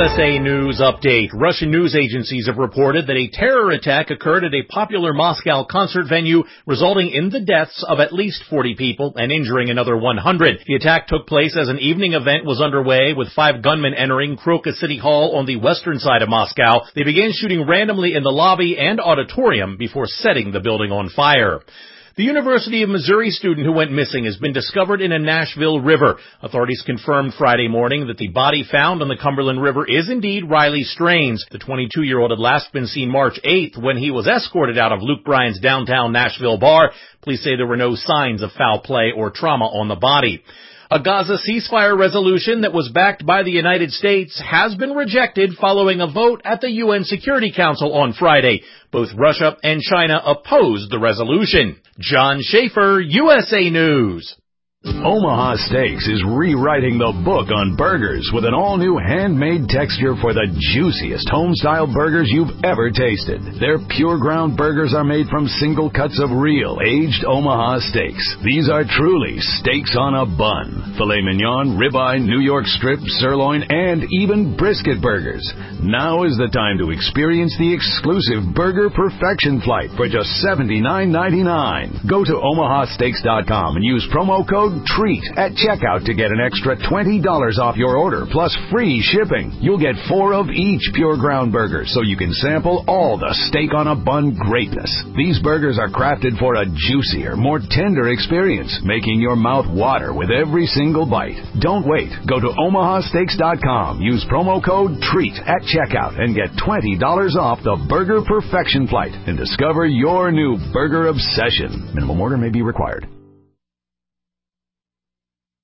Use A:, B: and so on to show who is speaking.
A: USA News Update. Russian news agencies have reported that a terror attack occurred at a popular Moscow concert venue, resulting in the deaths of at least 40 people and injuring another 100. The attack took place as an evening event was underway, with 5 gunmen entering Kroka City Hall on the western side of Moscow. They began shooting randomly in the lobby and auditorium before setting the building on fire. The University of Missouri student who went missing has been discovered in a Nashville river. Authorities confirmed Friday morning that the body found on the Cumberland River is indeed Riley Strains. The 22-year-old had last been seen March 8th when he was escorted out of Luke Bryan's downtown Nashville bar. Police say there were no signs of foul play or trauma on the body. A Gaza ceasefire resolution that was backed by the United States has been rejected following a vote at the UN Security Council on Friday. Both Russia and China opposed the resolution. John Schaefer, USA News.
B: Omaha Steaks is rewriting the book on burgers with an all-new handmade texture for the juiciest home-style burgers you've ever tasted. Their pure ground burgers are made from single cuts of real, aged Omaha steaks. These are truly steaks on a bun. Filet mignon, ribeye, New York strip, sirloin, and even brisket burgers. Now is the time to experience the exclusive Burger Perfection Flight for just $79.99. Go to omahasteaks.com and use promo code TREAT at checkout to get an extra $20 off your order, plus free shipping. You'll get 4 of each pure ground burger, so you can sample all the steak on a bun greatness. These burgers are crafted for a juicier, more tender experience, making your mouth water with every single bite. Don't wait. Go to omahasteaks.com, use promo code TREAT at checkout, and get $20 off the Burger Perfection Flight and discover your new burger obsession. Minimum order may be required.